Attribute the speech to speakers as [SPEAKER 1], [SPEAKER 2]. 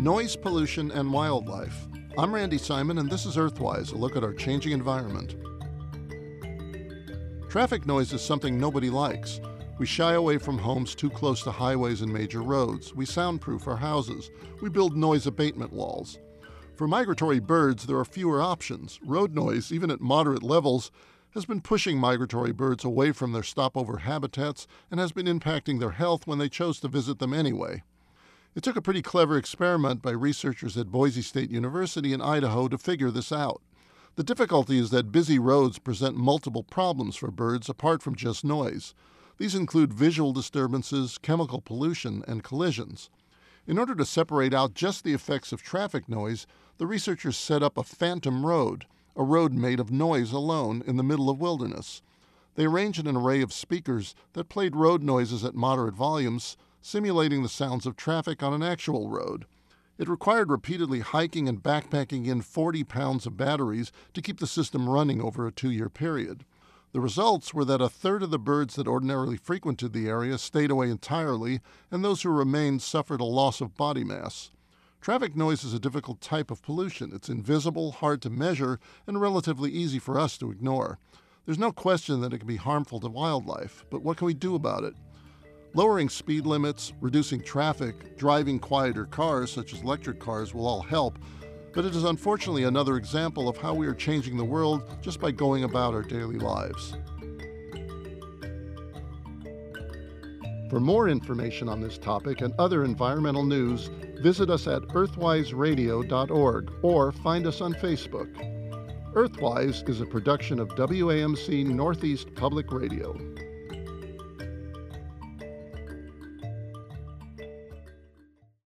[SPEAKER 1] Noise, pollution, and wildlife. I'm Randy Simon, and this is Earthwise, a look at our changing environment. Traffic noise is something nobody likes. We shy away from homes too close to highways and major roads. We soundproof our houses. We build noise abatement walls. For migratory birds, there are fewer options. Road noise, even at moderate levels, has been pushing migratory birds away from their stopover habitats and has been impacting their health when they chose to visit them anyway. It took a pretty clever experiment by researchers at Boise State University in Idaho to figure this out. The difficulty is that busy roads present multiple problems for birds apart from just noise. These include visual disturbances, chemical pollution, and collisions. In order to separate out just the effects of traffic noise, the researchers set up a phantom road, a road made of noise alone in the middle of wilderness. They arranged an array of speakers that played road noises at moderate volumes, simulating the sounds of traffic on an actual road. It required repeatedly hiking and backpacking in 40 pounds of batteries to keep the system running over a 2-year period. The results were that a third of the birds that ordinarily frequented the area stayed away entirely, and those who remained suffered a loss of body mass. Traffic noise is a difficult type of pollution. It's invisible, hard to measure, and relatively easy for us to ignore. There's no question that it can be harmful to wildlife, but what can we do about it? Lowering speed limits, reducing traffic, driving quieter cars, such as electric cars, will all help, but it is unfortunately another example of how we are changing the world just by going about our daily lives. For more information on this topic and other environmental news, visit us at earthwiseradio.org or find us on Facebook. Earthwise is a production of WAMC Northeast Public Radio.